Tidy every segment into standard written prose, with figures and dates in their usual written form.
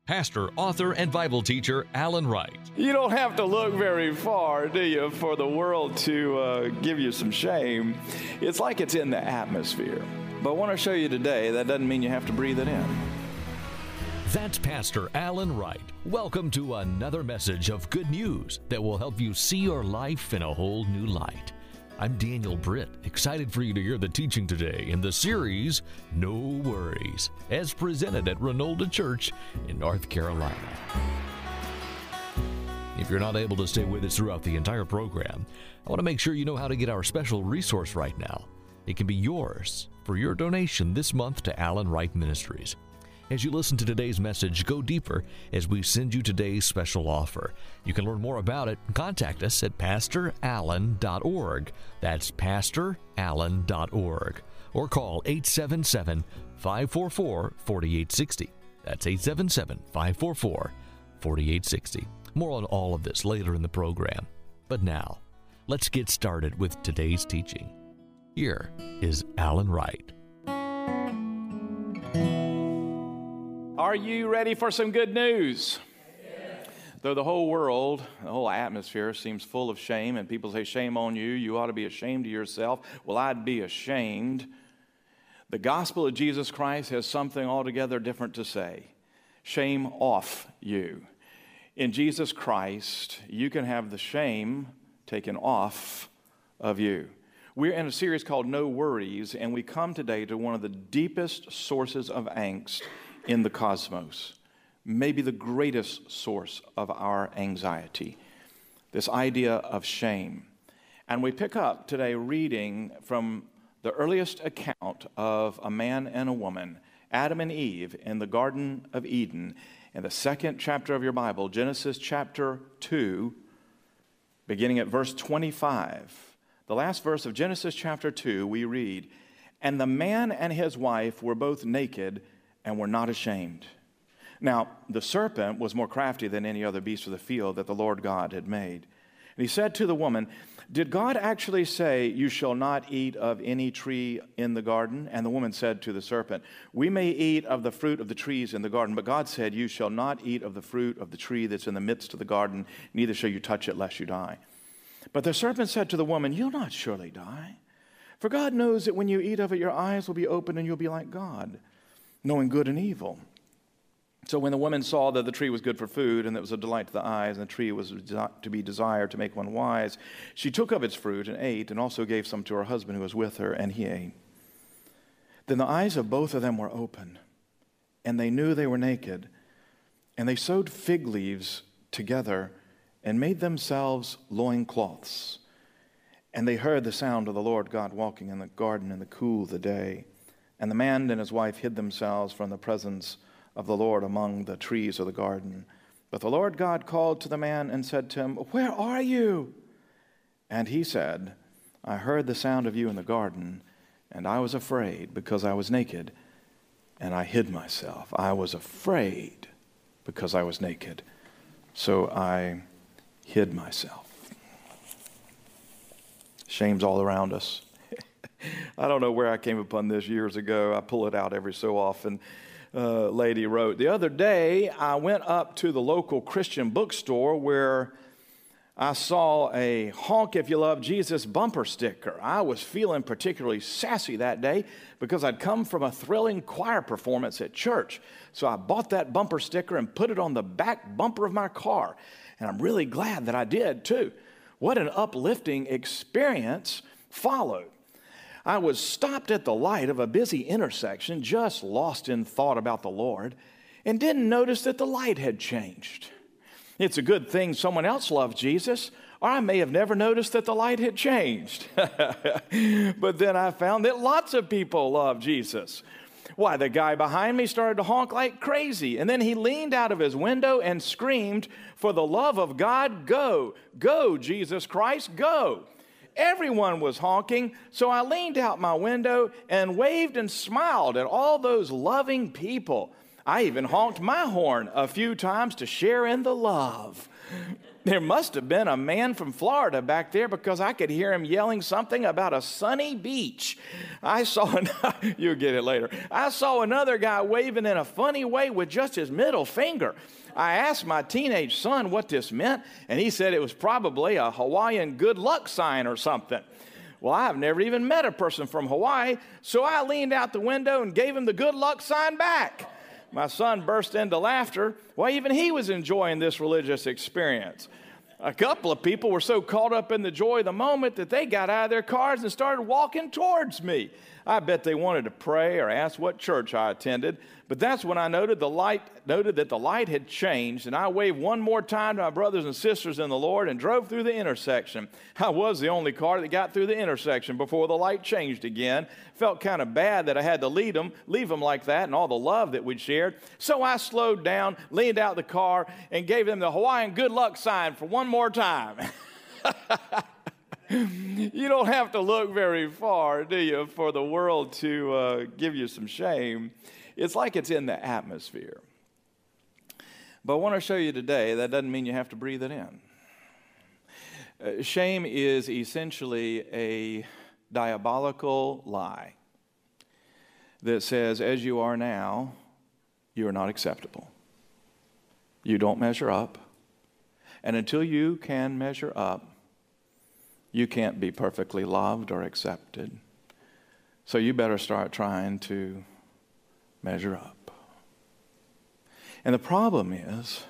pastor, author, and Bible teacher Alan Wright. You don't have to look very far, do you, for the world to give you some shame. It's like it's in the atmosphere. But I want to show you today, that doesn't mean you have to breathe it in. That's Pastor Alan Wright. Welcome to another message of good news that will help you see your life in a whole new light. I'm Daniel Britt, excited for you to hear the teaching today in the series, No Worries, as presented at Renolda Church in North Carolina. If you're not able to stay with us throughout the entire program, I want to make sure you know how to get our special resource right now. It can be yours for your donation this month to Alan Wright Ministries. As you listen to today's message, go deeper as we send you today's special offer. You can learn more about it and contact us at pastorallen.org. That's pastorallen.org. Or call 877-544-4860. That's 877-544-4860. More on all of this later in the program. But now, let's get started with today's teaching. Here is Alan Wright. Are you ready for some good news? Yes. Though the whole world, the whole atmosphere seems full of shame, and people say, shame on you, you ought to be ashamed of yourself. Well, I'd be ashamed. The gospel of Jesus Christ has something altogether different to say. Shame off you. In Jesus Christ, you can have the shame taken off of you. We're in a series called No Worries, and we come today to one of the deepest sources of angst in the cosmos, maybe the greatest source of our anxiety, this idea of shame. And we pick up today reading from the earliest account of a man and a woman, Adam and Eve, in the Garden of Eden, in the second chapter of your Bible, Genesis chapter 2, beginning at verse 25. The last verse of Genesis chapter 2, we read, "And the man and his wife were both naked and were not ashamed. Now, the serpent was more crafty than any other beast of the field that the Lord God had made. And he said to the woman, did God actually say, you shall not eat of any tree in the garden? And the woman said to the serpent, we may eat of the fruit of the trees in the garden, but God said, you shall not eat of the fruit of the tree that's in the midst of the garden, neither shall you touch it lest you die. But the serpent said to the woman, you'll not surely die. For God knows that when you eat of it, your eyes will be opened and you'll be like God, knowing good and evil. So when the woman saw that the tree was good for food, and that it was a delight to the eyes, and the tree was to be desired to make one wise, she took of its fruit and ate, and also gave some to her husband who was with her, and he ate. Then the eyes of both of them were open, and they knew they were naked, and they sewed fig leaves together and made themselves loincloths. And they heard the sound of the Lord God walking in the garden in the cool of the day. And the man and his wife hid themselves from the presence of the Lord among the trees of the garden. But the Lord God called to the man and said to him, where are you? And he said, I heard the sound of you in the garden, and I was afraid because I was naked, and I hid myself. I was afraid because I was naked, so I hid myself. Shame's all around us. I don't know where I came upon this years ago. I pull it out every so often. Lady wrote, the other day I went up to the local Christian bookstore where I saw a Honk If You Love Jesus bumper sticker. I was feeling particularly sassy that day because I'd come from a thrilling choir performance at church. So I bought that bumper sticker and put it on the back bumper of my car. And I'm really glad that I did too. What an uplifting experience followed. I was stopped at the light of a busy intersection, just lost in thought about the Lord, and didn't notice that the light had changed. It's a good thing someone else loved Jesus, or I may have never noticed that the light had changed. But then I found that lots of people love Jesus. Why, the guy behind me started to honk like crazy, and then he leaned out of his window and screamed, for the love of God, go. Go, Jesus Christ, go. Everyone was honking, so I leaned out my window and waved and smiled at all those loving people. I even honked my horn a few times to share in the love. There must have been a man from Florida back there because I could hear him yelling something about a sunny beach. You'll get it later. I saw another guy waving in a funny way with just his middle finger. I asked my teenage son what this meant, and he said it was probably a Hawaiian good luck sign or something. Well, I've never even met a person from Hawaii, so I leaned out the window and gave him the good luck sign back. My son burst into laughter. Well, even he was enjoying this religious experience. A couple of people were so caught up in the joy of the moment that they got out of their cars and started walking towards me. I bet they wanted to pray or ask what church I attended, but that's when I noted that the light had changed, and I waved one more time to my brothers and sisters in the Lord and drove through the intersection. I was the only car that got through the intersection before the light changed again. Felt kind of bad that I had to leave them like that and all the love that we'd shared. So I slowed down, leaned out the car, and gave them the Hawaiian good luck sign for one more time. You don't have to look very far, do you, for the world to give you some shame. It's like it's in the atmosphere. But I want to show you today that doesn't mean you have to breathe it in. Shame is essentially a diabolical lie that says, as you are now, you are not acceptable. You don't measure up. And until you can measure up, you can't be perfectly loved or accepted. So you better start trying to measure up. And the problem is,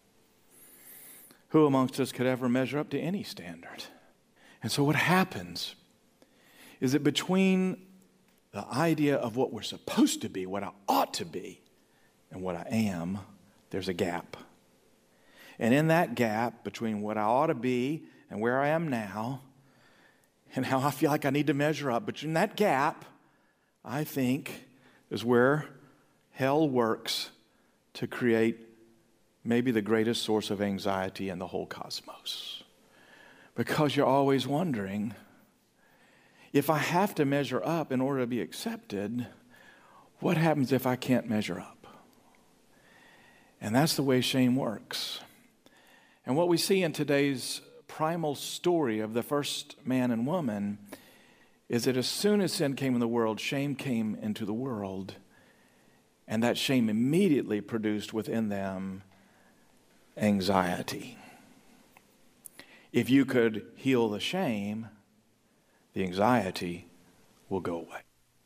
who amongst us could ever measure up to any standard? And so what happens is that between the idea of what we're supposed to be, what I ought to be, and what I am, there's a gap. And in that gap between what I ought to be and where I am now, and how I feel like I need to measure up, between that gap, I think, is where hell works to create maybe the greatest source of anxiety in the whole cosmos. Because you're always wondering, if I have to measure up in order to be accepted, what happens if I can't measure up? And that's the way shame works. And what we see in today's primal story of the first man and woman is that as soon as sin came in the world, shame came into the world. And that shame immediately produced within them anxiety. If you could heal the shame, the anxiety will go away.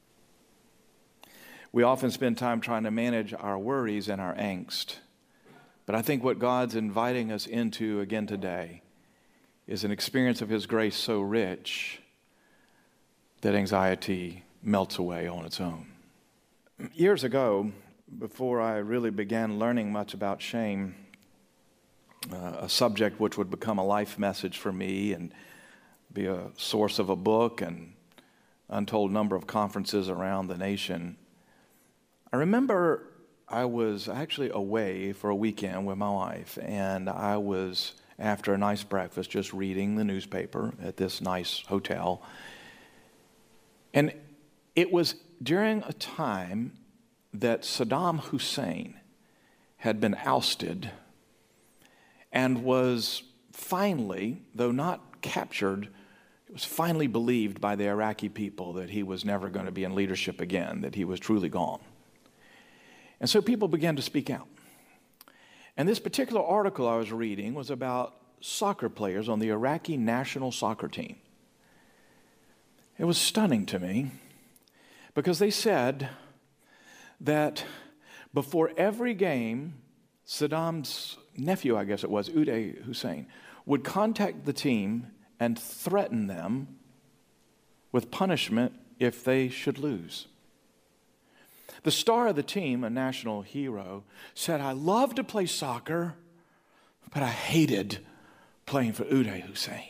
We often spend time trying to manage our worries and our angst. But I think what God's inviting us into again today is an experience of His grace so rich that anxiety melts away on its own. Years ago, before I really began learning much about shame, a subject which would become a life message for me and be a source of a book and untold number of conferences around the nation, I remember I was actually away for a weekend with my wife, and I was, after a nice breakfast, just reading the newspaper at this nice hotel. And it was during a time that Saddam Hussein had been ousted and was finally, though not captured, it was finally believed by the Iraqi people that he was never going to be in leadership again, that he was truly gone. And so people began to speak out. And this particular article I was reading was about soccer players on the Iraqi national soccer team. It was stunning to me because they said that before every game, Saddam's nephew, I guess it was, Uday Hussein, would contact the team and threaten them with punishment if they should lose. The star of the team, a national hero, said, "I love to play soccer, but I hated playing for Uday Hussein."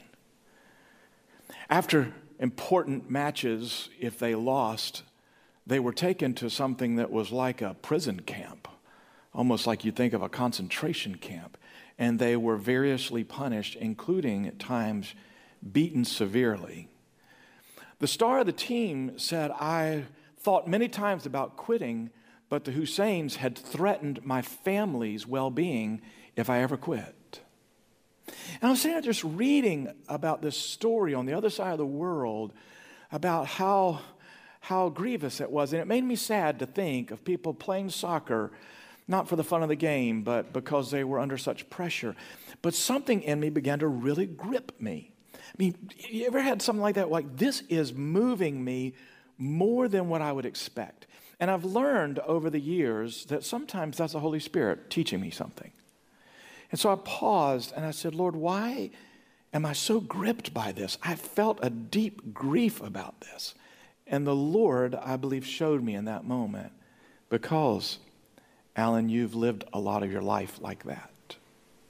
After important matches, if they lost, they were taken to something that was like a prison camp, almost like you think of a concentration camp. And they were variously punished, including at times beaten severely. The star of the team said, "I thought many times about quitting, but the Husseins had threatened my family's well-being if I ever quit." And I was sitting there just reading about this story on the other side of the world about how grievous it was. And it made me sad to think of people playing soccer, not for the fun of the game, but because they were under such pressure. But something in me began to really grip me. I mean, you ever had something like that? Like, this is moving me more than what I would expect. And I've learned over the years that sometimes that's the Holy Spirit teaching me something. And so I paused and I said, Lord, why am I so gripped by this? I felt a deep grief about this. And the Lord, I believe, showed me in that moment, because, Alan, you've lived a lot of your life like that.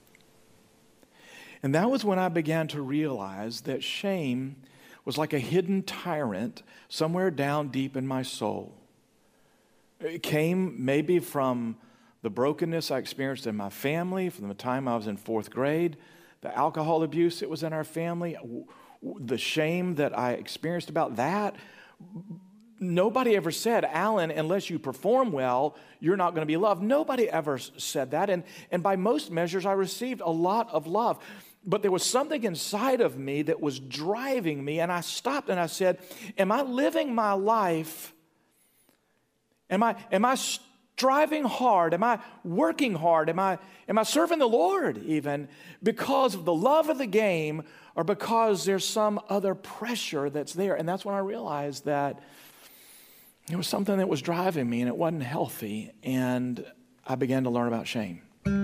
And that was when I began to realize that shame was like a hidden tyrant somewhere down deep in my soul. It came maybe from the brokenness I experienced in my family from the time I was in 4th grade, the alcohol abuse that was in our family, the shame that I experienced about that. Nobody ever said, Alan, unless you perform well, you're not going to be loved. Nobody ever said that. And by most measures, I received a lot of love. But there was something inside of me that was driving me, and I stopped and I said, am I living my life? Am I striving hard? Am I working hard? Am I serving the Lord even because of the love of the game, or because there's some other pressure that's there? And that's when I realized that it was something that was driving me and it wasn't healthy, and I began to learn about shame.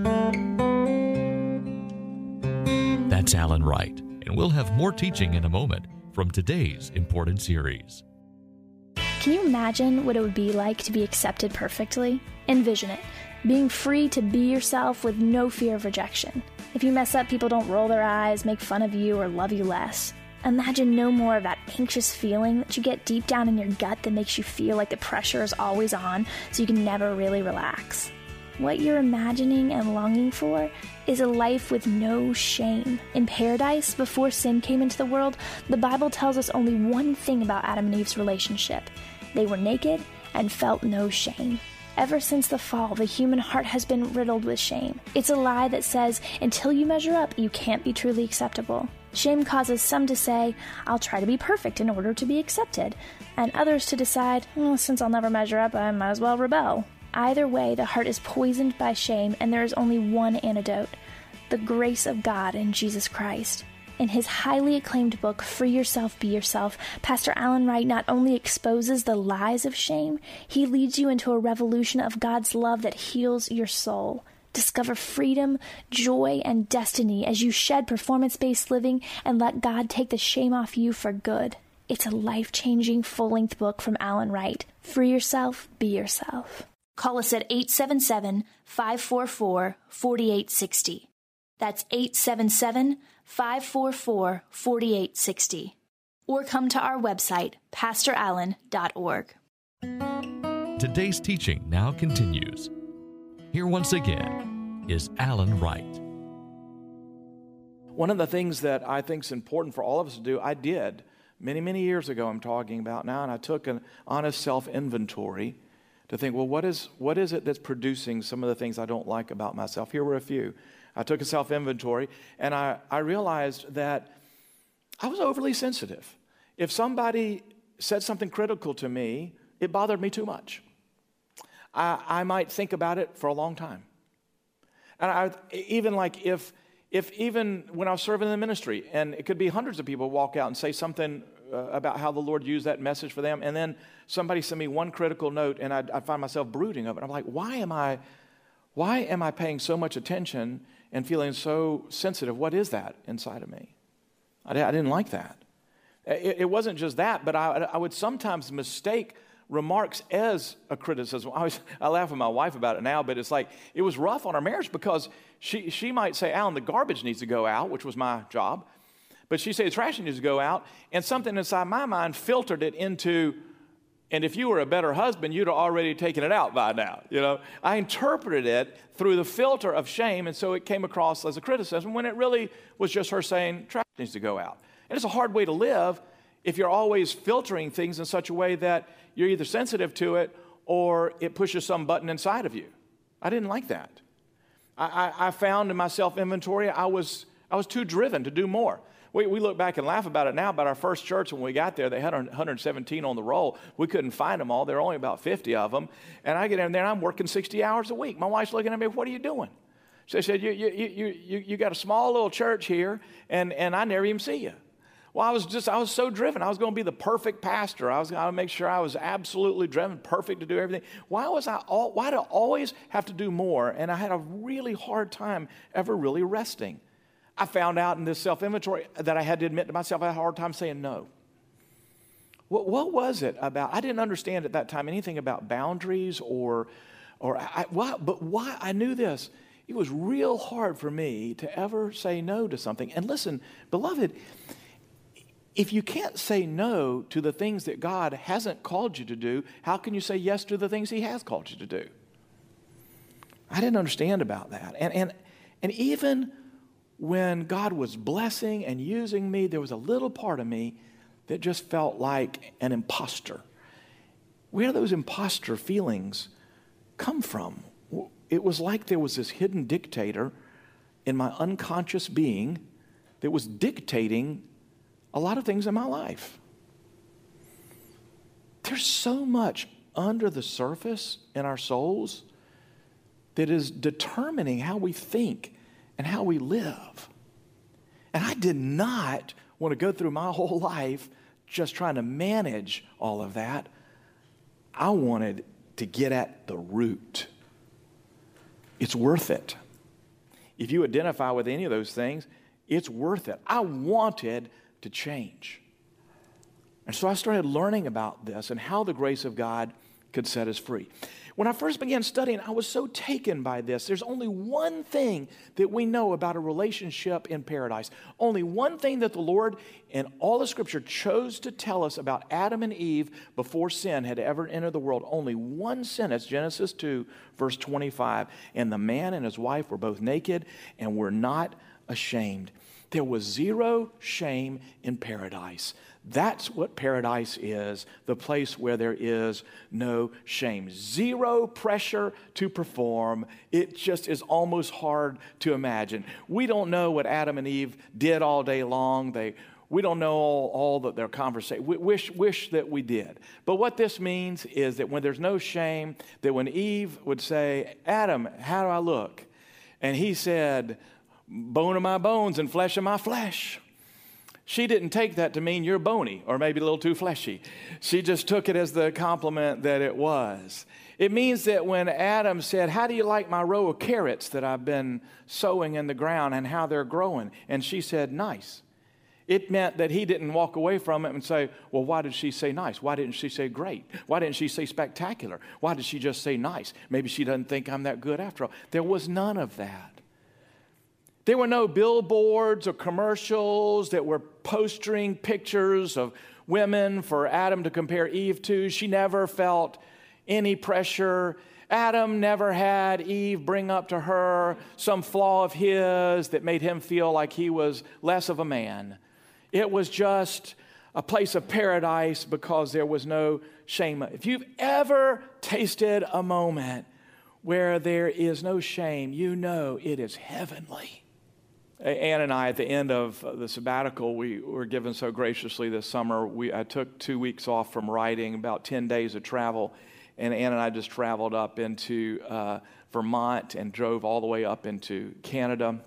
That's Alan Wright, and we'll have more teaching in a moment from today's important series. Can you imagine what it would be like to be accepted perfectly? Envision it, being free to be yourself with no fear of rejection. If you mess up, people don't roll their eyes, make fun of you, or love you less. Imagine no more of that anxious feeling that you get deep down in your gut that makes you feel like the pressure is always on, so you can never really relax. What you're imagining and longing for is a life with no shame. In paradise, before sin came into the world, the Bible tells us only one thing about Adam and Eve's relationship. They were naked and felt no shame. Ever since the fall, the human heart has been riddled with shame. It's a lie that says, until you measure up, you can't be truly acceptable. Shame causes some to say, I'll try to be perfect in order to be accepted, and others to decide, since I'll never measure up, I might as well rebel. Either way, the heart is poisoned by shame, and there is only one antidote: the grace of God in Jesus Christ. In his highly acclaimed book, Free Yourself, Be Yourself, Pastor Alan Wright not only exposes the lies of shame, he leads you into a revolution of God's love that heals your soul. Discover freedom, joy, and destiny as you shed performance-based living and let God take the shame off you for good. It's a life-changing, full-length book from Alan Wright. Free yourself, be yourself. Call us at 877-544-4860. That's 877-544-4860. Or come to our website, pastorallen.org. Today's teaching now continues. Here once again is Alan Wright. One of the things that I think is important for all of us to do, I did many, many years ago, I'm talking about now, and I took an honest self-inventory to think, well, what is it that's producing some of the things I don't like about myself? Here were a few. I took a self-inventory, and I realized that I was overly sensitive. If somebody said something critical to me, it bothered me too much. I might think about it for a long time. And if even when I was serving in the ministry, and it could be hundreds of people walk out and say something about how the Lord used that message for them, and then somebody sent me one critical note, and I'd find myself brooding over it. I'm like, why am I paying so much attention and feeling so sensitive? What is that inside of me? I didn't like that. It wasn't just that, but I would sometimes mistake remarks as a criticism. I laugh with my wife about it now, but it's like it was rough on our marriage because she might say, Alan, the garbage needs to go out, which was my job. But she'd say the trash needs to go out, and something inside my mind filtered it into, and if you were a better husband, you'd have already taken it out by now. I interpreted it through the filter of shame, and so it came across as a criticism when it really was just her saying trash needs to go out. And it's a hard way to live if you're always filtering things in such a way that you're either sensitive to it or it pushes some button inside of you. I didn't like that. I found in my self-inventory I was I was too driven to do more. We look back and laugh about it now, but our first church, when we got there, they had 117 on the roll. We couldn't find them all. There were only about 50 of them. And I get in there, and I'm working 60 hours a week. My wife's looking at me, what are you doing? She said, you got a small little church here, and I never even see you. Well, I was so driven. I was going to be the perfect pastor. I was going to make sure I was absolutely driven, perfect to do everything. Why do I always have to do more? And I had a really hard time ever really resting. I found out in this self-inventory that I had to admit to myself I had a hard time saying no. What was it about? I didn't understand at that time anything about boundaries but why I knew this. It was real hard for me to ever say no to something. And listen, beloved, if you can't say no to the things that God hasn't called you to do, how can you say yes to the things He has called you to do? I didn't understand about that. And even when God was blessing and using me, there was a little part of me that just felt like an imposter. Where do those imposter feelings come from? It was like there was this hidden dictator in my unconscious being that was dictating a lot of things in my life. There's so much under the surface in our souls that is determining how we think and how we live. And I did not want to go through my whole life just trying to manage all of that. I wanted to get at the root. It's worth it. If you identify with any of those things, it's worth it. I wanted to change. And so I started learning about this and how the grace of God could set us free. When I first began studying, I was so taken by this. There's only one thing that we know about a relationship in paradise. Only one thing that the Lord in all the Scripture chose to tell us about Adam and Eve before sin had ever entered the world. Only one sentence, Genesis 2, verse 25. And the man and his wife were both naked and were not ashamed. There was zero shame in paradise. That's what paradise is, the place where there is no shame. Zero pressure to perform. It just is almost hard to imagine. We don't know what Adam and Eve did all day long. We don't know all their conversation. We wish that we did. But what this means is that when there's no shame, that when Eve would say, Adam, how do I look? And he said, bone of my bones and flesh of my flesh. She didn't take that to mean you're bony or maybe a little too fleshy. She just took it as the compliment that it was. It means that when Adam said, how do you like my row of carrots that I've been sowing in the ground and how they're growing? And she said, nice. It meant that he didn't walk away from it and say, well, why did she say nice? Why didn't she say great? Why didn't she say spectacular? Why did she just say nice? Maybe she doesn't think I'm that good after all. There was none of that. There were no billboards or commercials that were posting pictures of women for Adam to compare Eve to. She never felt any pressure. Adam never had Eve bring up to her some flaw of his that made him feel like he was less of a man. It was just a place of paradise because there was no shame. If you've ever tasted a moment where there is no shame, you know it is heavenly. Ann and I, at the end of the sabbatical we were given so graciously this summer, I took 2 weeks off from writing, about 10 days of travel, and Ann and I just traveled up into Vermont and drove all the way up into Canada.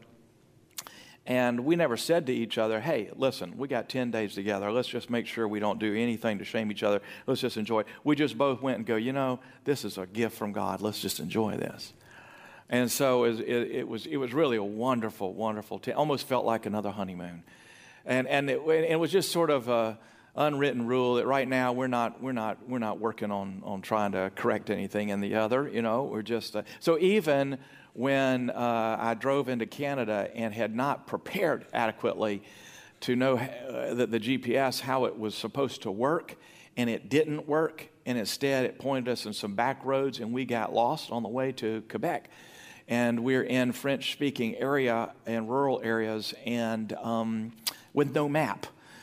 And we never said to each other, hey, listen, we got 10 days together. Let's just make sure we don't do anything to shame each other. Let's just enjoy it. We just both went and go, you know, this is a gift from God. Let's just enjoy this. And so it was really a wonderful, wonderful almost felt like another honeymoon. And it was just sort of a unwritten rule that right now we're not working on trying to correct anything in the other, you know. We're just so even when I drove into Canada and had not prepared adequately to know that the GPS, how it was supposed to work, and it didn't work, and instead it pointed us in some back roads, and we got lost on the way to Quebec. And we're in French-speaking area and rural areas, and with no map.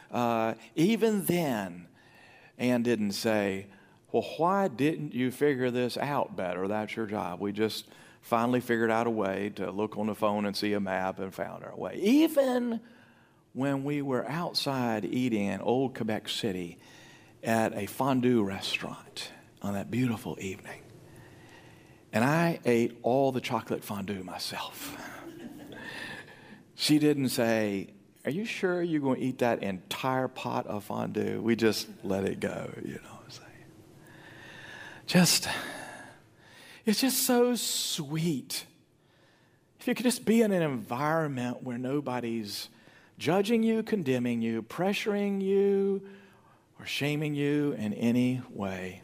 Even then, Ann didn't say, well, why didn't you figure this out better? That's your job. We just finally figured out a way to look on the phone and see a map and found our way. Even when we were outside eating in old Quebec City at a fondue restaurant on that beautiful evening, and I ate all the chocolate fondue myself. She didn't say, "Are you sure you're going to eat that entire pot of fondue?" We just let it go, you know what I'm saying? It's just so sweet. If you could just be in an environment where nobody's judging you, condemning you, pressuring you, or shaming you in any way.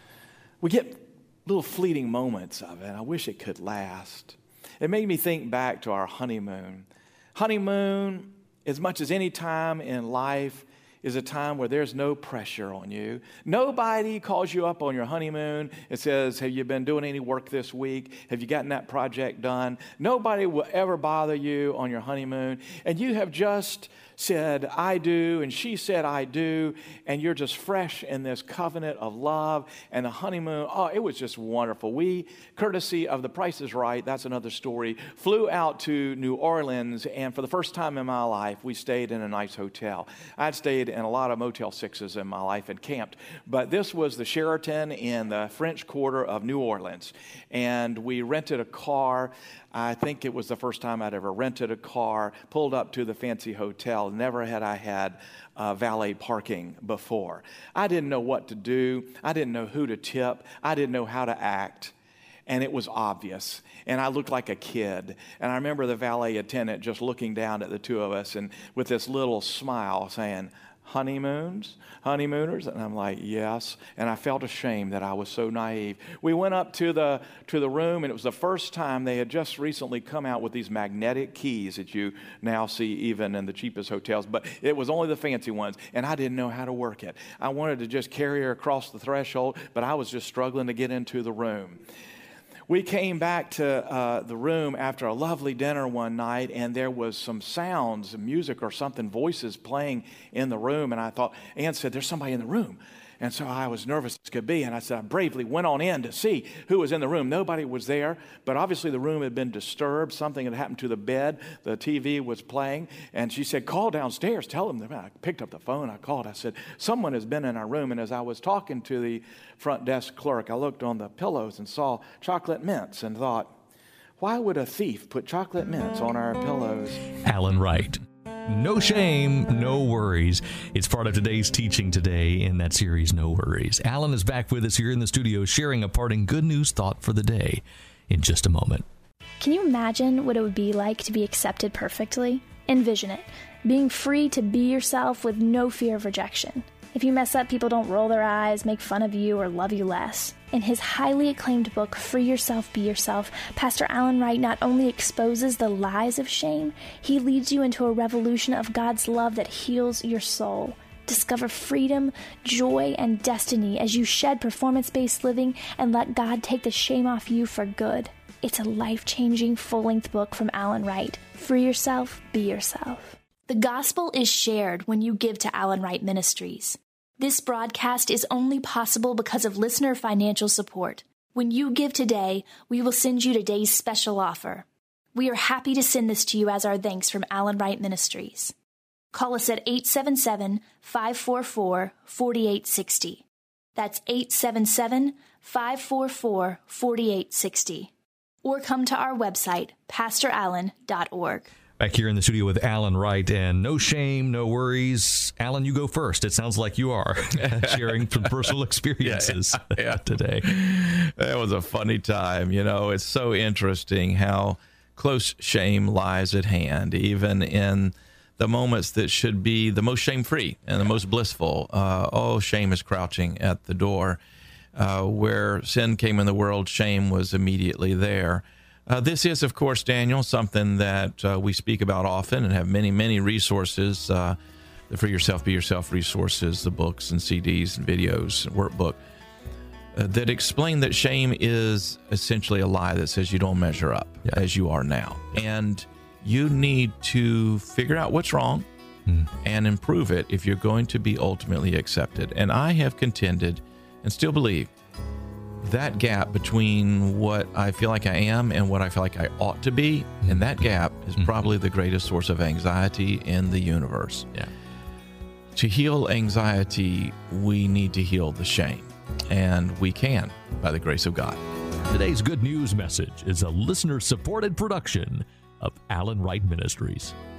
We get little fleeting moments of it. I wish it could last. It made me think back to our honeymoon. Honeymoon, as much as any time in life, is a time where there's no pressure on you. Nobody calls you up on your honeymoon and says, "Have you been doing any work this week? Have you gotten that project done?" Nobody will ever bother you on your honeymoon. And you have just said, "I do," and she said, "I do," and you're just fresh in this covenant of love and the honeymoon. Oh, it was just wonderful. We, courtesy of The Price is Right, that's another story, flew out to New Orleans, and for the first time in my life, we stayed in a nice hotel. I'd stayed in a lot of Motel 6s in my life and camped, but this was the Sheraton in the French Quarter of New Orleans, and we rented a car. I think it was the first time I'd ever rented a car, pulled up to the fancy hotel. Never had I had valet parking before. I didn't know what to do. I didn't know who to tip. I didn't know how to act. And it was obvious. And I looked like a kid. And I remember the valet attendant just looking down at the two of us and with this little smile saying, "Honeymooners?" And I'm like, "Yes." And I felt ashamed that I was so naive. We went up to the room, and it was the first time they had just recently come out with these magnetic keys that you now see even in the cheapest hotels, but it was only the fancy ones, and I didn't know how to work it. I wanted to just carry her across the threshold, but I was just struggling to get into the room. We came back to the room after a lovely dinner one night, and there was some sounds, music or something, voices playing in the room. And I thought, Ann said, "There's somebody in the room." And so I was nervous as could be, and I said, I bravely went on in to see who was in the room. Nobody was there, but obviously the room had been disturbed. Something had happened to the bed. The TV was playing, and she said, "Call downstairs, tell them." I picked up the phone, I called, I said, "Someone has been in our room." And as I was talking to the front desk clerk, I looked on the pillows and saw chocolate mints and thought, why would a thief put chocolate mints on our pillows? Alan Wright. No shame, no worries. It's part of today's teaching today in that series, No Worries. Alan is back with us here in the studio, sharing a parting good news thought for the day in just a moment. Can you imagine what it would be like to be accepted perfectly? Envision it, being free to be yourself with no fear of rejection. If you mess up, people don't roll their eyes, make fun of you, or love you less. In his highly acclaimed book, Free Yourself, Be Yourself, Pastor Alan Wright not only exposes the lies of shame, he leads you into a revolution of God's love that heals your soul. Discover freedom, joy, and destiny as you shed performance-based living and let God take the shame off you for good. It's a life-changing, full-length book from Alan Wright. Free yourself, be yourself. The gospel is shared when you give to Alan Wright Ministries. This broadcast is only possible because of listener financial support. When you give today, we will send you today's special offer. We are happy to send this to you as our thanks from Alan Wright Ministries. Call us at 877-544-4860. That's 877-544-4860. Or come to our website, pastorallen.org. Back here in the studio with Alan Wright, and no shame, no worries. Alan, you go first. It sounds like you are sharing some personal experiences today. That was a funny time. You know, it's so interesting how close shame lies at hand, even in the moments that should be the most shame-free and the most blissful. Shame is crouching at the door. Where sin came in the world, shame was immediately there. This is, of course, Daniel, something that we speak about often and have many, many resources, the Free Yourself, Be Yourself resources, the books and CDs and videos and workbook, that explain that shame is essentially a lie that says you don't measure up as you are now. And you need to figure out what's wrong and improve it if you're going to be ultimately accepted. And I have contended and still believe that gap between what I feel like I am and what I feel like I ought to be, and that gap is probably the greatest source of anxiety in the universe. Yeah. To heal anxiety, we need to heal the shame, and we can by the grace of God. Today's good news message is a listener-supported production of Alan Wright Ministries.